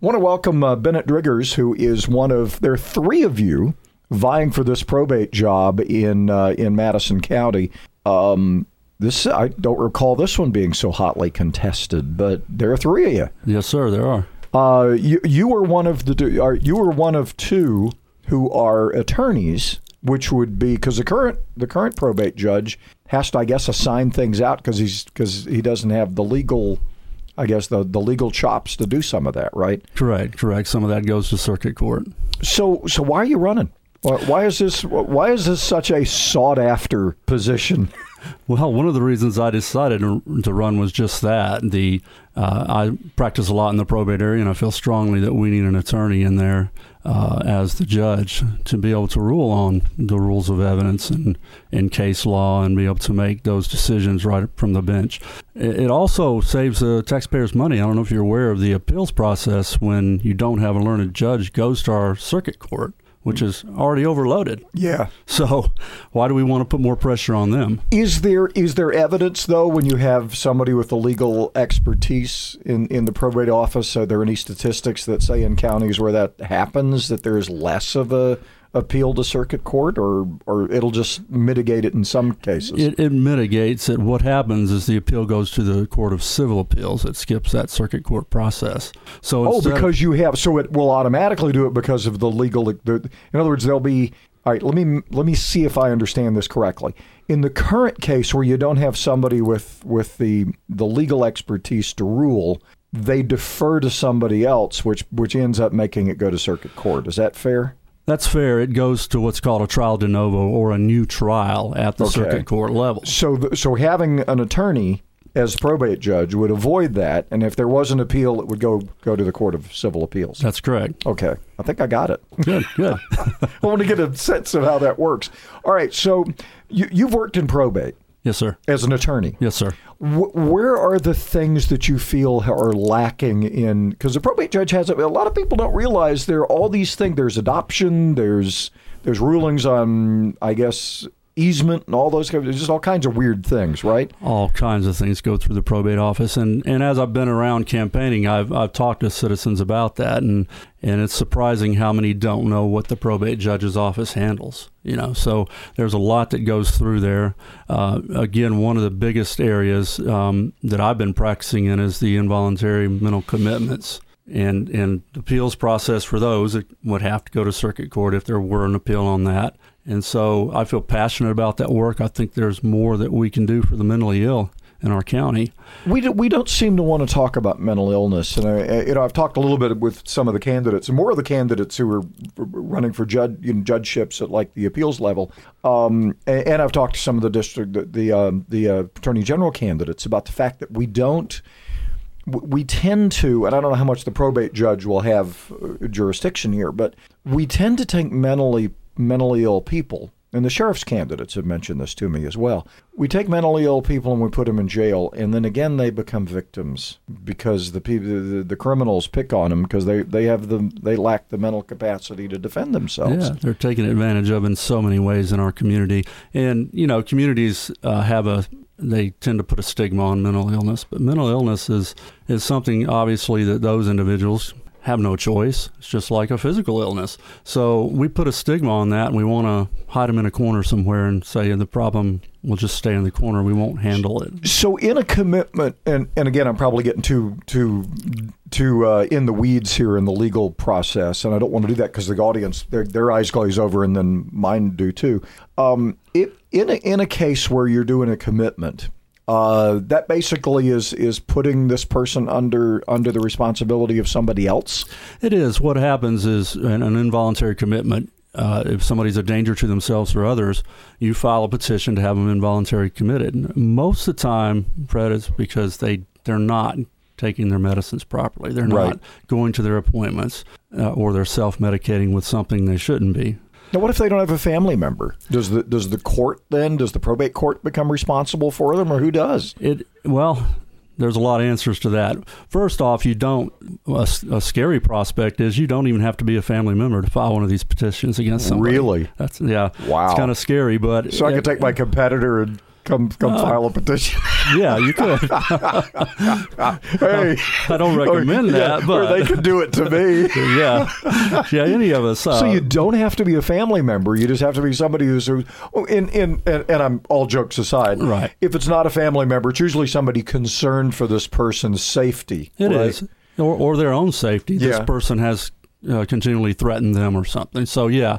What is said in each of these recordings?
I want to welcome Bennett Driggers, who is there are three of you vying for this probate job in Madison County. I don't recall this one being so hotly contested, but there are three of you. Yes, sir, there are. You were one of two who are attorneys, which would be because the current probate judge has to, I guess, assign things out because he doesn't have the legal, I guess, the legal chops to do some of that, right? Correct. Some of that goes to circuit court. So why are you running? Why is this such a sought after position? Well, one of the reasons I decided to run was just that. I practice a lot in the probate area, and I feel strongly that we need an attorney in there as the judge to be able to rule on the rules of evidence and case law and be able to make those decisions right from the bench. It also saves the taxpayers money. I don't know if you're aware of the appeals process when you don't have a learned judge goes to our circuit court, which is already overloaded. Yeah. So why do we want to put more pressure on them? Is there evidence, though, when you have somebody with the legal expertise in the probate office? Are there any statistics that say in counties where that happens that there's less of a appeal to circuit court, or it'll just mitigate it in some cases? It mitigates it. What happens is the appeal goes to the Court of Civil Appeals. It skips that circuit court process. So it will automatically do it because of the legal. In other words, there'll be. All right, let me see if I understand this correctly. In the current case where you don't have somebody with the legal expertise to rule, they defer to somebody else, which ends up making it go to circuit court. Is that fair? That's fair. It goes to what's called a trial de novo or a new trial at the circuit court level. So having an attorney as probate judge would avoid that, and if there was an appeal, it would go to the Court of Civil Appeals. That's correct. Okay. I think I got it. Good. I want to get a sense of how that works. All right. So you've worked in probate. Yes, sir. As an attorney. Yes, sir. Where are the things that you feel are lacking in, because the probate judge has, a lot of people don't realize there are all these things. There's adoption, there's rulings on, I guess, easement and all those kinds, just all kinds of weird things, right? All kinds of things go through the probate office. And as I've been around campaigning, I've talked to citizens about that, and it's surprising how many don't know what the probate judge's office handles. So there's a lot that goes through there. Again, one of the biggest areas that I've been practicing in is the involuntary mental commitments. And the appeals process for those, it would have to go to circuit court if there were an appeal on that. And so I feel passionate about that work. I think there's more that we can do for the mentally ill in our county. We don't seem to want to talk about mental illness. And I've talked a little bit with some of the candidates, and more of the candidates who are running for judgeships at like the appeals level. And I've talked to some of the attorney general candidates about the fact that we tend to, and I don't know how much the probate judge will have jurisdiction here, but we tend to take mentally ill people, and the sheriff's candidates have mentioned this to me as well. We take mentally ill people and we put them in jail, and then again they become victims because the criminals pick on them because they lack the mental capacity to defend themselves. Yeah, they're taken advantage of in so many ways in our community, and communities they tend to put a stigma on mental illness, but mental illness is something obviously that those individuals have no choice. It's just like a physical illness. So we put a stigma on that, and we want to hide them in a corner somewhere and say the problem will just stay in the corner. We won't handle it. So in a commitment, and again, I'm probably getting too in the weeds here in the legal process, and I don't want to do that because the audience, their eyes glaze over, and then mine do too. In a case where you're doing a commitment, that basically is putting this person under the responsibility of somebody else? It is. What happens is an involuntary commitment. If somebody's a danger to themselves or others, you file a petition to have them involuntary committed. Most of the time, Fred, it's because they're not taking their medicines properly. They're not going to their appointments, or they're self-medicating with something they shouldn't be. Now, what if they don't have a family member? Does the court then, does the probate court become responsible for them, or who does? Well, there's a lot of answers to that. First off, a scary prospect is you don't even have to be a family member to file one of these petitions against somebody. Really? Wow. It's kind of scary, but... So I could take my competitor and come file a petition. Yeah, you could. Hey, I don't recommend that, but or they could do it to me. yeah, any of us. So you don't have to be a family member. You just have to be somebody who's. And I'm all jokes aside. Right. If it's not a family member, it's usually somebody concerned for this person's safety. It right? is, or their own safety. This person has continually threatened them or something. So yeah.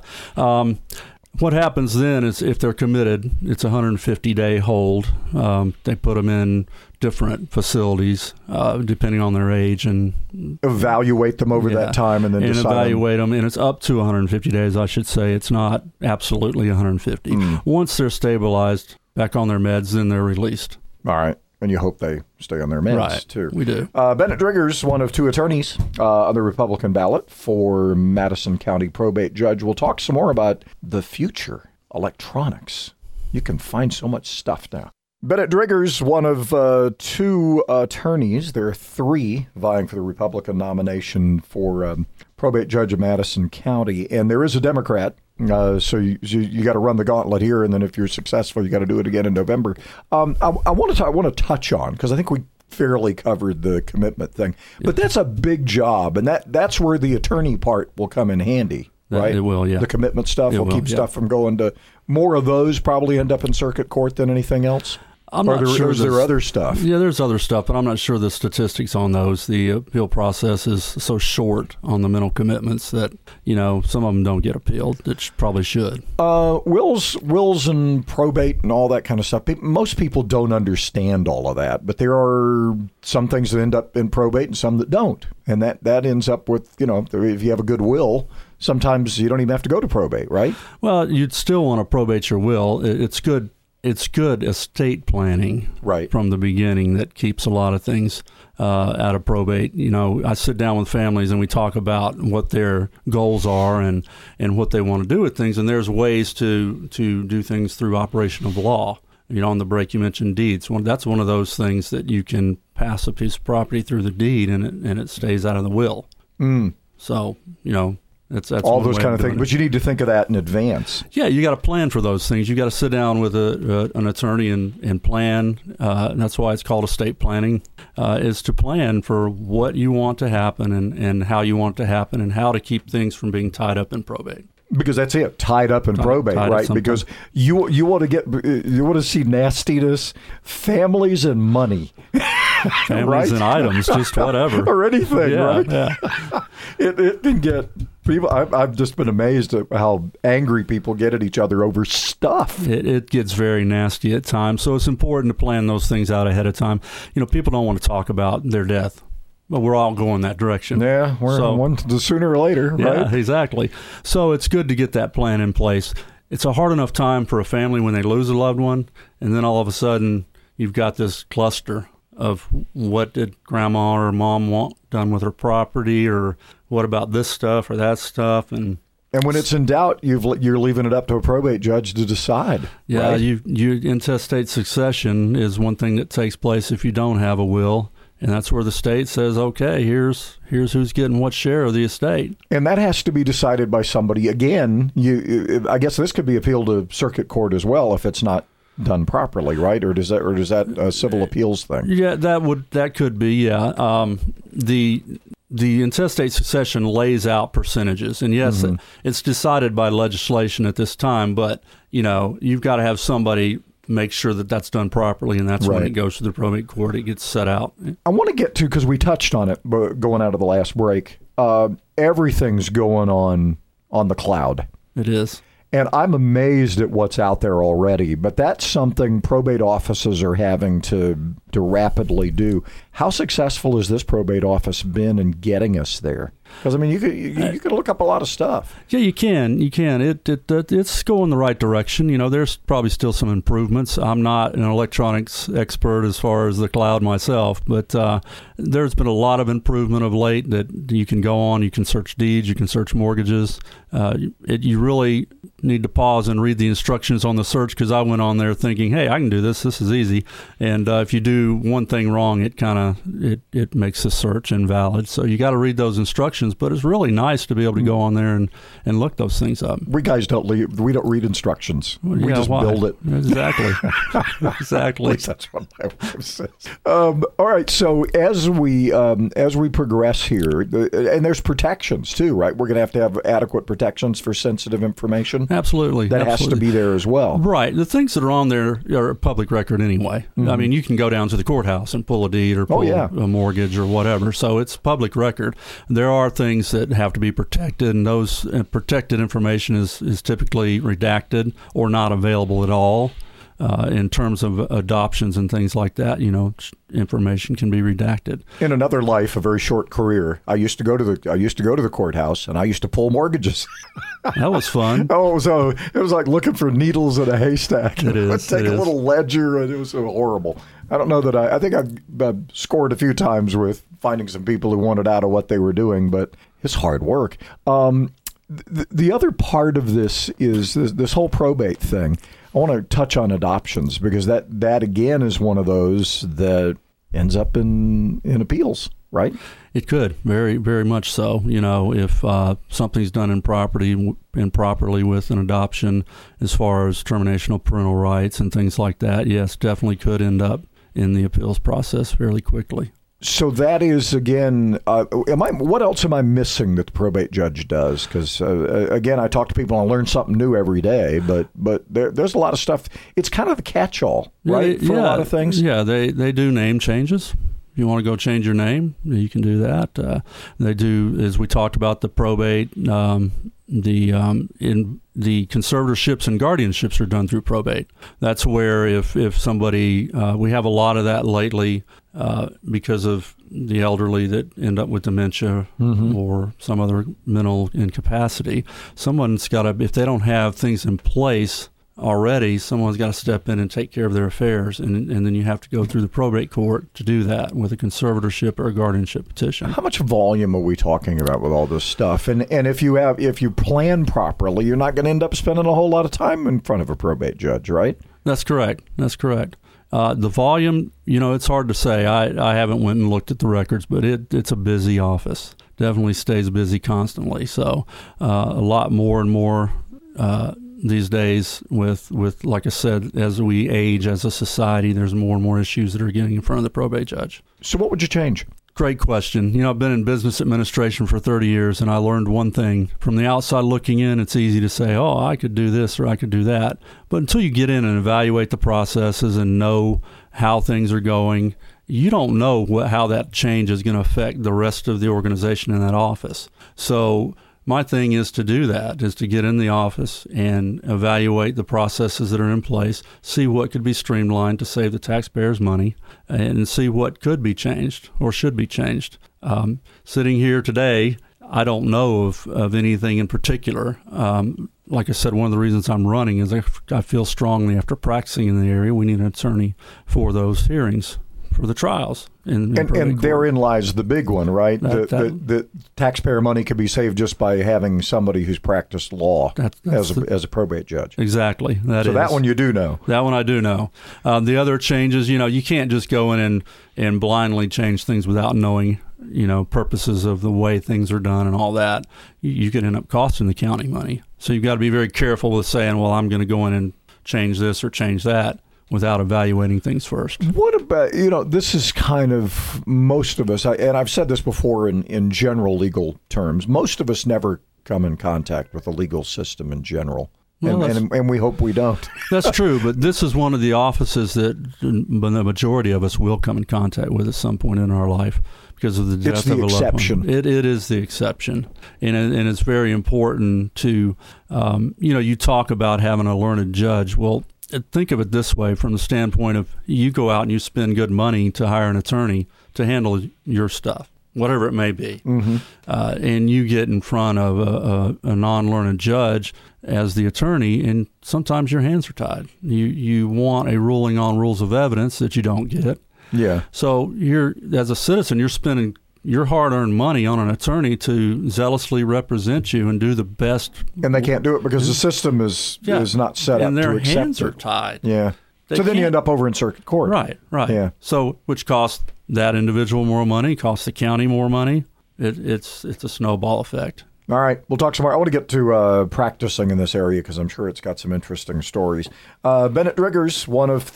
What happens then is if they're committed, it's a 150-day hold. They put them in different facilities depending on their age and evaluate them over that time and then decide. Evaluate them. And it's up to 150 days, I should say. It's not absolutely 150. Once they're stabilized, back on their meds, then they're released. All right. And you hope they stay on their meds, too. We do. Bennett Driggers, one of two attorneys on the Republican ballot for Madison County probate judge. We'll talk some more about the future, electronics. You can find so much stuff now. Bennett Driggers, one of two attorneys. There are three vying for the Republican nomination for probate judge of Madison County. And there is a Democrat. So you got to run the gauntlet here, and then if you're successful, you got to do it again in November. I want to touch on, because I think we fairly covered the commitment thing, but that's a big job, and that's where the attorney part will come in handy, right? It will, yeah. The commitment stuff will keep stuff from going to more of those. Probably end up in circuit court than anything else. I'm not sure. Is there other stuff? Yeah, there's other stuff, but I'm not sure the statistics on those. The appeal process is so short on the mental commitments that, some of them don't get appealed, that probably should. Wills and probate and all that kind of stuff. Most people don't understand all of that, but there are some things that end up in probate and some that don't. And that ends up with, if you have a good will, sometimes you don't even have to go to probate, right? Well, you'd still want to probate your will. It's good estate planning from the beginning that keeps a lot of things out of probate. I sit down with families and we talk about what their goals are and what they want to do with things. And there's ways to do things through operation of law. On the break, you mentioned deeds. That's one of those things that you can pass a piece of property through the deed and it stays out of the will. So, That's all those kind of things, but you need to think of that in advance. Yeah, you got to plan for those things. You got to sit down with an attorney and plan. And that's why it's called estate planning, is to plan for what you want to happen and how you want to happen and how to keep things from being tied up in probate. Because that's it, tied up in probate, right? Because you want to see nastiness, families and money. Families and items, just whatever. Or anything, right? Yeah. It can get people. I've just been amazed at how angry people get at each other over stuff. It gets very nasty at times. So it's important to plan those things out ahead of time. People don't want to talk about their death. But we're all going that direction. Yeah, sooner or later, right? Yeah, exactly. So it's good to get that plan in place. It's a hard enough time for a family when they lose a loved one, and then all of a sudden you've got this cluster of what did grandma or mom want done with her property, or what about this stuff or that stuff, and when it's in doubt, you're leaving it up to a probate judge to decide. Yeah, right? you intestate succession is one thing that takes place if you don't have a will. And that's where the state says, okay, here's who's getting what share of the estate. And that has to be decided by somebody. Again, I guess this could be appealed to circuit court as well if it's not done properly, right? Or does that a civil appeals thing? Yeah, that could be. Yeah, the intestate succession lays out percentages, and yes, it's decided by legislation at this time. But you've got to have somebody make sure that that's done properly, and that's when it goes to the probate court. It gets set out. I want to get to, because we touched on it going out of the last break, everything's going on the cloud. It is. And I'm amazed at what's out there already, but that's something probate offices are having to rapidly do. How successful has this probate office been in getting us there? Because, you could look up a lot of stuff. Yeah, you can. It's going the right direction. There's probably still some improvements. I'm not an electronics expert as far as the cloud myself, but there's been a lot of improvement of late that you can go on. You can search deeds. You can search mortgages. You really need to pause and read the instructions on the search, because I went on there thinking, hey, I can do this. This is easy. And if you do one thing wrong, it kind it makes the search invalid. So you got to read those instructions, but it's really nice to be able to go on there and look those things up. We guys don't read instructions. We just build it. Exactly. Exactly. At least that's what my wife says. All right. So as we progress here, and there's protections too, right? We're going to have adequate protections for sensitive information. Absolutely. That has to be there as well. Right. The things that are on there are public record anyway. Mm-hmm. I mean, you can go down to the courthouse and pull a deed or pull a mortgage or whatever. So it's public record. There are things that have to be protected, and those protected information is typically redacted or not available at all. In terms of adoptions and things like that, information can be redacted. In another life, a very short career, I used to go to the courthouse, and I used to pull mortgages. That was fun. So it was like looking for needles in a haystack. It is. I'd take a little ledger, and it was horrible. I don't know that I think I scored a few times with finding some people who wanted out of what they were doing, but it's hard work. The other part of this is this whole probate thing. I want to touch on adoptions because that again is one of those that ends up in appeals, right? It could, very, very much so. If something's done improperly with an adoption, as far as termination of parental rights and things like that, yes, definitely could end up in the appeals process fairly quickly. So that is, again, what else am I missing that the probate judge does? Because, again, I talk to people and I learn something new every day, but there's a lot of stuff. It's kind of the catch-all, right, for a lot of things? Yeah, they do name changes. If you want to go change your name, you can do that. They do, as we talked about, the probate, in the conservatorships and guardianships are done through probate. That's where if somebody, we have a lot of that lately because of the elderly that end up with dementia or some other mental incapacity. Someone's got to, if they don't have things in place already, someone's got to step in and take care of their affairs, and then you have to go through the probate court to do that with a conservatorship or a guardianship petition. How much volume are we talking about with all this stuff? And if you plan properly, you're not going to end up spending a whole lot of time in front of a probate judge, right? That's correct. The volume, it's hard to say. I haven't went and looked at the records, but it's a busy office. Definitely stays busy constantly. So a lot more and more these days with, like I said, as we age as a society, there's more and more issues that are getting in front of the probate judge. So what would you change? Great question. I've been in business administration for 30 years, and I learned one thing. From the outside looking in, it's easy to say, oh, I could do this or I could do that. But until you get in and evaluate the processes and know how things are going, you don't know how that change is going to affect the rest of the organization in that office. So my thing is to do that, is to get in the office and evaluate the processes that are in place, see what could be streamlined to save the taxpayers money, and see what could be changed or should be changed. Sitting here today, I don't know of anything in particular. Like I said, one of the reasons I'm running is I feel strongly after practicing in the area, we need an attorney for those hearings, for the trials. And therein lies the big one, right? The taxpayer money could be saved just by having somebody who's practiced law as a probate judge. Exactly. That one you do know. That one I do know. The other changes, you can't just go in and blindly change things without knowing, purposes of the way things are done and all that. You could end up costing the county money. So you've got to be very careful with saying, well, I'm going to go in and change this or change that, without evaluating things first. What about, this is kind of most of us, and I've said this before in general legal terms, most of us never come in contact with the legal system in general. Well, and we hope we don't. That's true, but this is one of the offices that the majority of us will come in contact with at some point in our life because of the death of a loved one. It is the exception, and it's very important to, you talk about having a learned judge. Well, think of it this way, from the standpoint of you go out and you spend good money to hire an attorney to handle your stuff, whatever it may be. Mm-hmm. And you get in front of a non-learned judge as the attorney, and sometimes your hands are tied. You want a ruling on rules of evidence that you don't get. Yeah. So as a citizen, you're spending your hard-earned money on an attorney to zealously represent you and do the best. And they can't do it because the system is not set up to accept it. And their hands are tied. Yeah. So then you end up over in circuit court. Right. Yeah. So, which costs that individual more money, costs the county more money. It's a snowball effect. All right, we'll talk some more. I want to get to practicing in this area because I'm sure it's got some interesting stories. Bennett Driggers, one of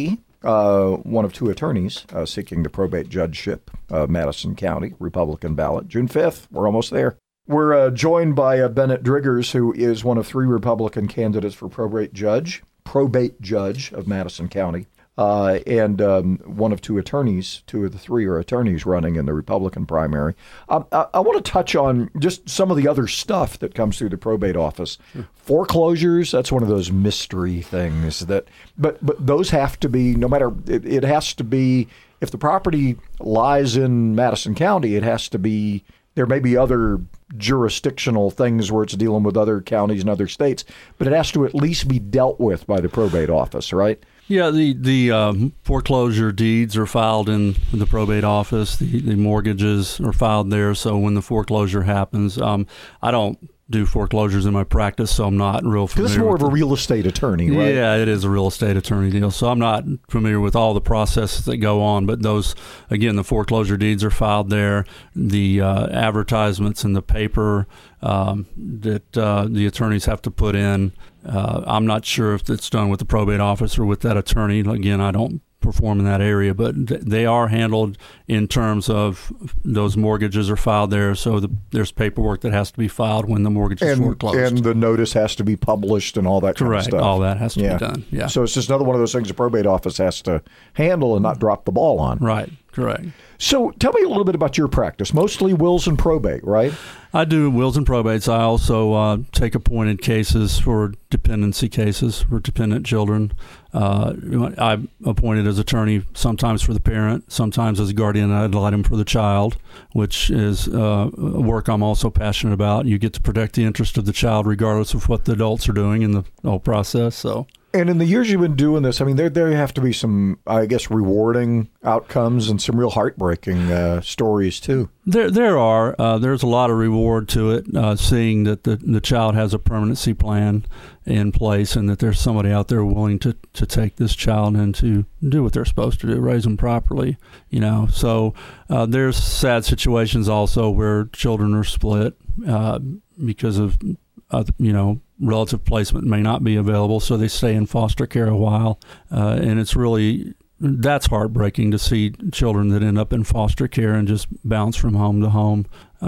two attorneys seeking the probate judgeship of Madison County, Republican ballot, June 5th. We're almost there. We're joined by Bennett Driggers, who is one of 3 Republican candidates for probate judge of Madison County, and one of 2 attorneys. 2 of the 3 are attorneys running in the Republican primary. I want to touch on just some of the other stuff that comes through the probate office. Sure. Foreclosures, that's one of those mystery things but those have to be, no matter, it has to be, if the property lies in Madison County, it has to be, there may be other jurisdictional things where it's dealing with other counties and other states, but it has to at least be dealt with by the probate office, right? Yeah, the foreclosure deeds are filed in the probate office. The mortgages are filed there. So when the foreclosure happens, I don't do foreclosures in my practice, so I'm not real familiar. This is more of a real estate attorney, right? Yeah, it is a real estate attorney deal. So I'm not familiar with all the processes that go on, but those, again, the foreclosure deeds are filed there. The advertisements in the paper that the attorneys have to put in, I'm not sure if it's done with the probate office or with that attorney. Again, I don't perform in that area, but they are handled in terms of those mortgages are filed there. So there's paperwork that has to be filed when the mortgage is foreclosed. And the notice has to be published and all that kind of stuff. Correct. All that has to be done. Yeah. So it's just another one of those things the probate office has to handle and not drop the ball on. Right. Correct. So tell me a little bit about your practice. Mostly wills and probate, right? I do wills and probates. I also take appointed cases for dependency cases for dependent children. I'm appointed as attorney sometimes for the parent, sometimes as guardian ad litem for the child, which is work I'm also passionate about. You get to protect the interest of the child regardless of what the adults are doing in the whole process. So. And in the years you've been doing this, I mean, there have to be some, I guess, rewarding outcomes and some real heartbreaking stories, too. There are. There's a lot of reward to it, seeing that the child has a permanency plan in place and that there's somebody out there willing to take this child and to do what they're supposed to do, raise them properly, So there's sad situations also where children are split because of, relative placement may not be available, so they stay in foster care a while. And that's heartbreaking to see children that end up in foster care and just bounce from home to home.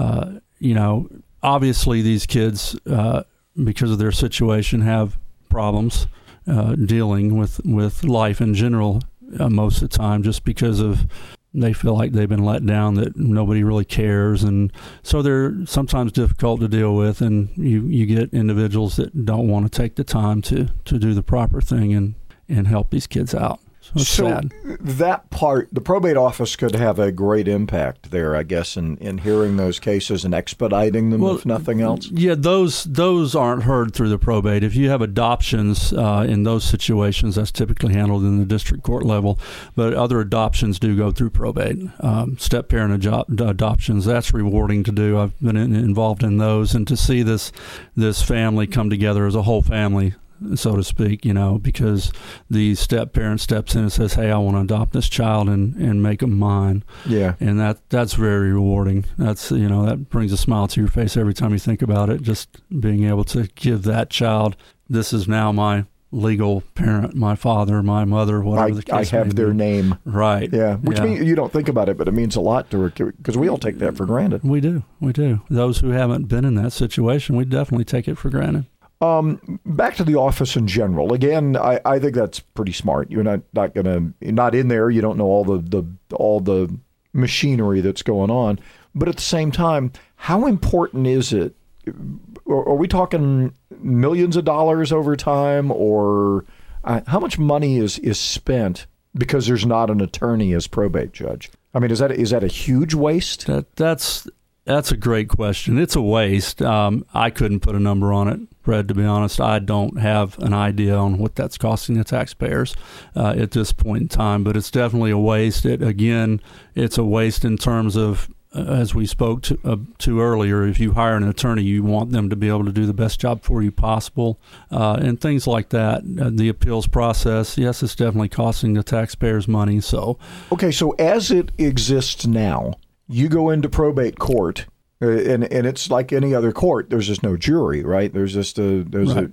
Obviously these kids, because of their situation, have problems dealing with life in general most of the time, just because of they feel like they've been let down, that nobody really cares, and so they're sometimes difficult to deal with, and you get individuals that don't want to take the time to do the proper thing and help these kids out. So it's sad. That part, the probate office could have a great impact there, I guess, in hearing those cases and expediting them, if nothing else. Yeah, those aren't heard through the probate. If you have adoptions in those situations, that's typically handled in the district court level. But other adoptions do go through probate. Step-parent adoptions, that's rewarding to do. I've been involved in those. And to see this family come together as a whole family, so to speak, because the step-parent steps in and says, hey, I want to adopt this child and make them mine. Yeah. And that's very rewarding. That's, that brings a smile to your face every time you think about it, just being able to give that child, this is now my legal parent, my father, my mother, whatever the case I have their name. Right. Yeah. Which means you don't think about it, but it means a lot to her, because we all take that for granted. We do. Those who haven't been in that situation, we definitely take it for granted. Back to the office in general. Again, I think that's pretty smart. You're not in there. You don't know all the machinery that's going on. But at the same time, how important is it? Are we talking millions of dollars over time, or how much money is spent because there's not an attorney as probate judge? I mean, is that a huge waste? That's a great question. It's a waste. I couldn't put a number on it, Fred, to be honest. I don't have an idea on what that's costing the taxpayers at this point in time, but it's definitely a waste. It's a waste in terms of as we spoke to earlier, if you hire an attorney, you want them to be able to do the best job for you possible, and things like that. The appeals process, yes, it's definitely costing the taxpayers money. So, okay, so as it exists now, you go into probate court. And it's like any other court. There's just no jury, right? There's just are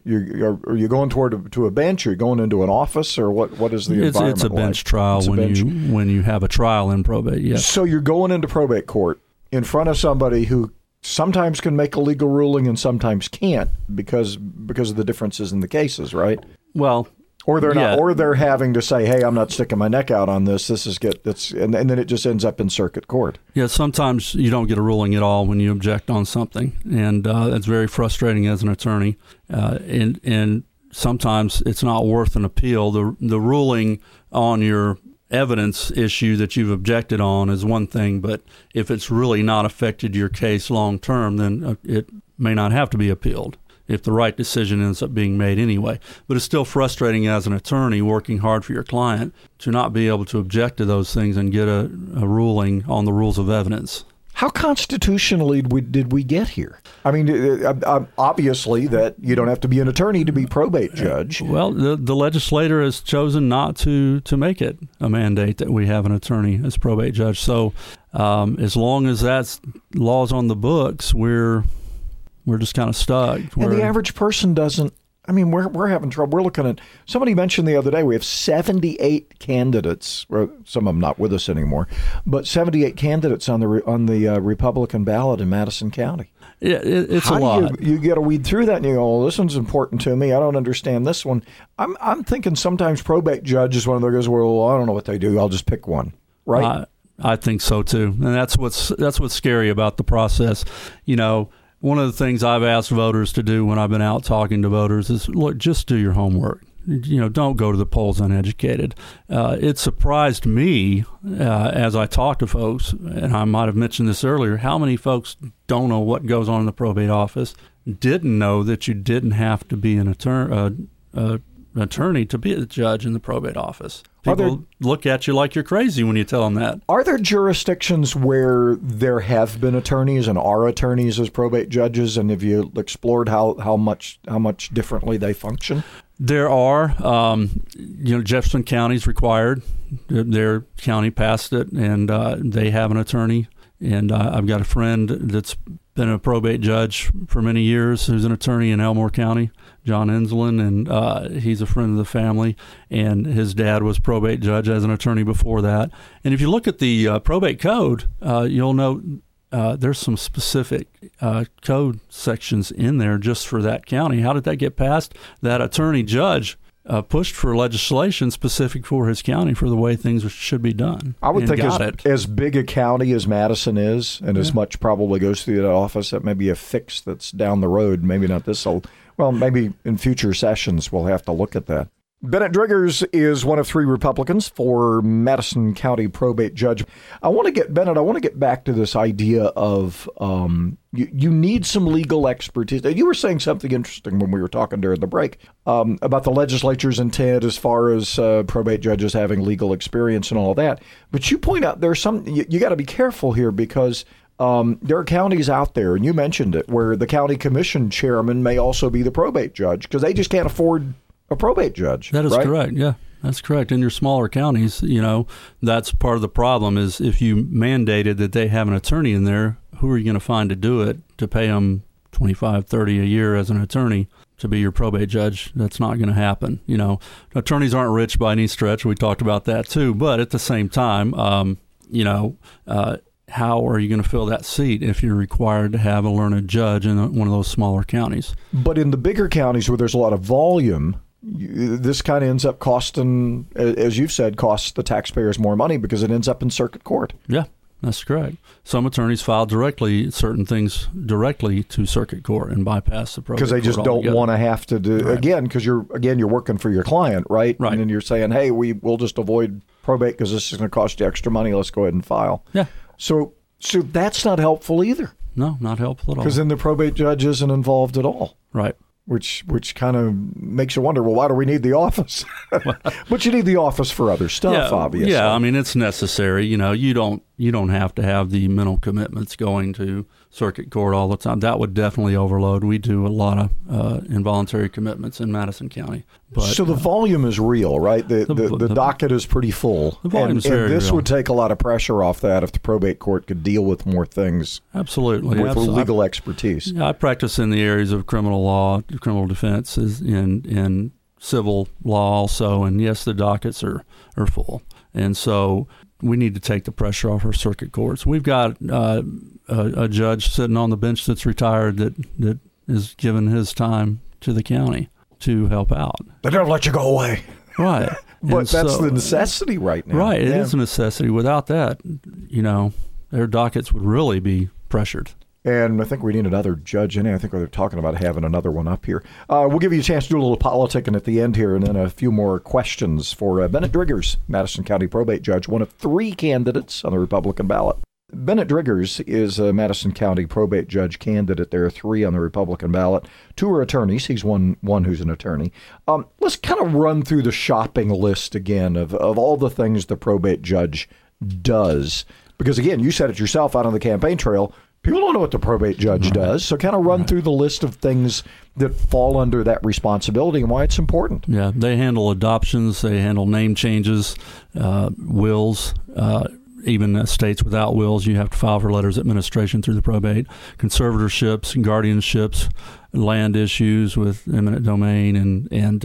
you going to a bench? Or are you going into an office, or what is the environment? It's a bench trial when you have a trial in probate. Yes. So you're going into probate court in front of somebody who sometimes can make a legal ruling and sometimes can't because of the differences in the cases, right? Well. Or they're not, or they're having to say, "Hey, I'm not sticking my neck out on this. And then it just ends up in circuit court." Yeah, sometimes you don't get a ruling at all when you object on something, and it's very frustrating as an attorney. And sometimes it's not worth an appeal. The ruling on your evidence issue that you've objected on is one thing, but if it's really not affected your case long term, then it may not have to be appealed, if the right decision ends up being made anyway. But it's still frustrating as an attorney working hard for your client to not be able to object to those things and get a ruling on the rules of evidence. How constitutionally did we get here? I mean, obviously that you don't have to be an attorney to be probate judge. Well, the legislator has chosen not to make it a mandate that we have an attorney as probate judge. So as long as that's laws on the books, we're just kind of stuck. And the average person doesn't. I mean, we're having trouble. We're looking at, somebody mentioned the other day, we have 78 candidates. Well, some of them not with us anymore, but 78 candidates on the Republican ballot in Madison County. Yeah, it's a lot. You get to weed through that and you go, "Oh, this one's important to me. I don't understand this one." I'm thinking sometimes probate judge is one of those guys where, "Well, I don't know what they do. I'll just pick one." Right? I think so too, and that's what's scary about the process. You know. One of the things I've asked voters to do when I've been out talking to voters is, look, just do your homework. You know, don't go to the polls uneducated. It surprised me as I talked to folks, and I might have mentioned this earlier, how many folks don't know what goes on in the probate office, didn't know that you didn't have to be an attorney to be a judge in the probate office. People look at you like you're crazy when you tell them that. Are there jurisdictions where there have been attorneys and are attorneys as probate judges, and have you explored how much differently they function? There are. Jefferson County's required. Their county passed it, and they have an attorney. And I've got a friend that's been a probate judge for many years who's an attorney in Elmore County, John Enslin, and he's a friend of the family. And his dad was probate judge as an attorney before that. And if you look at the probate code, you'll note there's some specific code sections in there just for that county. How did that get passed? That attorney judge pushed for legislation specific for his county for the way things should be done. I would think as big a county as Madison is, and as much probably goes through that office, that may be a fix that's down the road. Maybe not this old. Well, maybe in future sessions we'll have to look at that. Bennett Driggers is one of 3 Republicans for Madison County probate judge. I want to get back to this idea of you need some legal expertise. You were saying something interesting when we were talking during the break about the legislature's intent as far as probate judges having legal experience and all that. But you point out there's some, you got to be careful here because there are counties out there, and you mentioned it, where the county commission chairman may also be the probate judge because they just can't afford a probate judge. That is correct. Yeah, that's correct. In your smaller counties, that's part of the problem is if you mandated that they have an attorney in there, who are you going to find to do it, to pay them $25, $30 a year as an attorney to be your probate judge? That's not going to happen. Attorneys aren't rich by any stretch. We talked about that too. But at the same time, how are you going to fill that seat if you're required to have a learned judge in one of those smaller counties? But in the bigger counties where there's a lot of volume, this kind of ends up costing, as you've said, costs the taxpayers more money because it ends up in circuit court. Yeah, that's correct. Some attorneys file certain things directly to circuit court and bypass the probate because they just don't want to have to do again because you're working for your client, right? Right. And then you're saying, hey, we'll just avoid probate because this is going to cost you extra money. Let's go ahead and file. Yeah. So that's not helpful either. No, not helpful at all. Because then the probate judge isn't involved at all. Right. Which kind of makes you wonder, well, why do we need the office? But you need the office for other stuff, obviously. Yeah, I mean, it's necessary. You don't you don't have to have the mental commitments going to circuit court all the time. That would definitely overload. We do a lot of involuntary commitments in Madison County. But, so the volume is real, right? The docket is pretty full. The volume is and very this real. would take a lot of pressure off that if the probate court could deal with more things. Absolutely. With legal expertise. I practice in the areas of criminal law, criminal defense, in civil law also, and yes, the dockets are full. And so we need to take the pressure off our circuit courts. We've got a judge sitting on the bench that's retired that is giving his time to the county to help out. They don't let you go away. Right. But that's the necessity right now. Right. It is a necessity. Without that, their dockets would really be pressured. And I think we need another judge in here. I think they're talking about having another one up here. We'll give you a chance to do a little politicking at the end here, and then a few more questions for Bennett Driggers, Madison County probate judge, one of 3 candidates on the Republican ballot. Bennett Driggers is a Madison County probate judge candidate. There are 3 on the Republican ballot. 2 are attorneys. He's one who's an attorney. Let's kind of run through the shopping list again of all the things the probate judge does. Because, again, you said it yourself out on the campaign trail. People don't know what the probate judge does, so kind of run through the list of things that fall under that responsibility and why it's important. Yeah, they handle adoptions, they handle name changes, wills, even estates without wills. You have to file for letters of administration through the probate, conservatorships, guardianships, land issues with eminent domain, and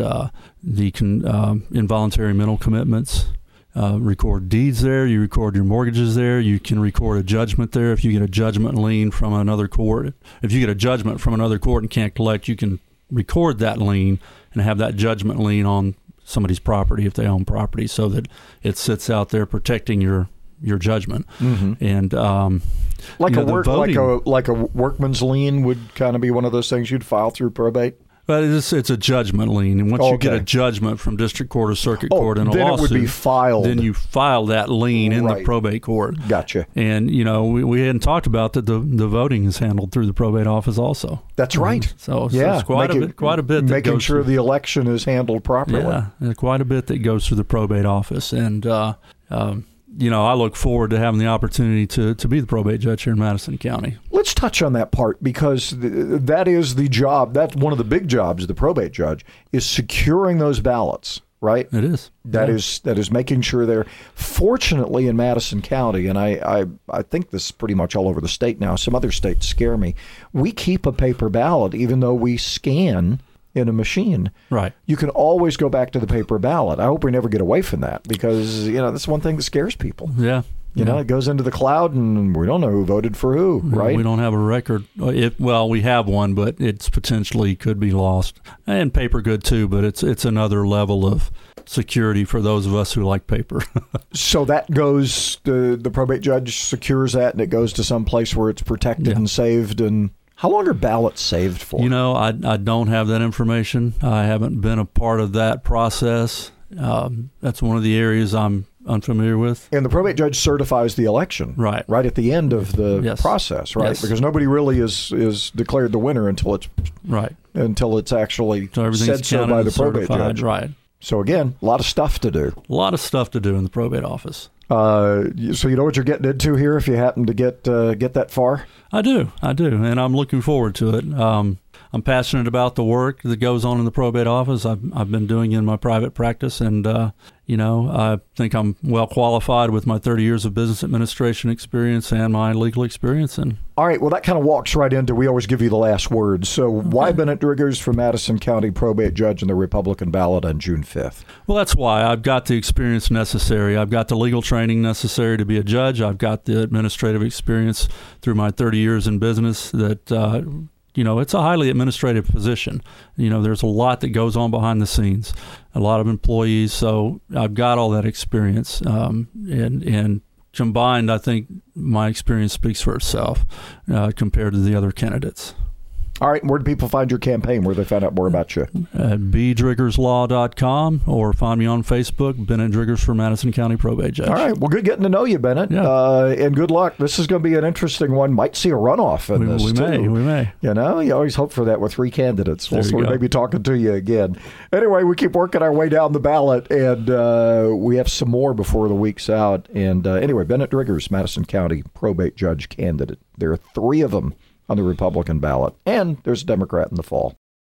the involuntary mental commitments. Record deeds there. You record your mortgages there. You can record a judgment there. If you get a judgment lien from another court, if you get a judgment from another court and can't collect, you can record that lien and have that judgment lien on somebody's property if they own property, so that it sits out there protecting your judgment. Mm-hmm. And like a workman's lien would kind of be one of those things you'd file through probate. But it's a judgment lien, and once you get a judgment from district court or circuit court in a then lawsuit, it would be filed. Then you file that lien in the probate court. Gotcha. And we hadn't talked about that the voting is handled through the probate office also. That's right. So it's quite a bit. That making goes sure through, the election is handled properly. Yeah, quite a bit that goes through the probate office, and I look forward to having the opportunity to be the probate judge here in Madison County. Let's touch on that part, because that is the job. That's one of the big jobs of the probate judge, is securing those ballots, right? It is. That is making sure they're. Fortunately, in Madison County, and I think this is pretty much all over the state now, some other states scare me, we keep a paper ballot even though we scan in a machine. Right. You can always go back to the paper ballot. I hope we never get away from that, because, that's one thing that scares people. Yeah. It goes into the cloud and we don't know who voted for who, right? We don't have a record. We have one, but it's potentially could be lost. And paper good too, but it's another level of security for those of us who like paper. So that goes, the probate judge secures that, and it goes to some place where it's protected and saved. And how long are ballots saved for? I don't have that information. I haven't been a part of that process. That's one of the areas I'm unfamiliar with. And the probate judge certifies the election, right at the end of the process, right? Yes. Because nobody really is declared the winner until it's actually said so by the probate judge, right? So again, a lot of stuff to do. A lot of stuff to do in the probate office. So you know what you're getting into here if you happen to get that far? I do, and I'm looking forward to it. I'm passionate about the work that goes on in the probate office. I've been doing it in my private practice, and I think I'm well qualified with my 30 years of business administration experience and my legal experience. And all right, well, that kind of walks right into, we always give you the last word. So why Bennett Driggers for Madison County probate judge on the Republican ballot on June 5th? Well, that's why. I've got the experience necessary. I've got the legal training necessary to be a judge. I've got the administrative experience through my 30 years in business that it's a highly administrative position. There's a lot that goes on behind the scenes, a lot of employees. So I've got all that experience. And combined, I think my experience speaks for itself compared to the other candidates. All right. Where do people find your campaign? Where do they find out more about you? At bdriggerslaw.com or find me on Facebook, Bennett Driggers for Madison County Probate Judge. All right. Well, good getting to know you, Bennett. Yeah. And good luck. This is going to be an interesting one. Might see a runoff in this, too. We may. You know, you always hope for that with 3 candidates. We'll maybe talking to you again. Anyway, we keep working our way down the ballot, and we have some more before the week's out. And anyway, Bennett Driggers, Madison County Probate Judge candidate. There are 3 of them on the Republican ballot, and there's a Democrat in the fall.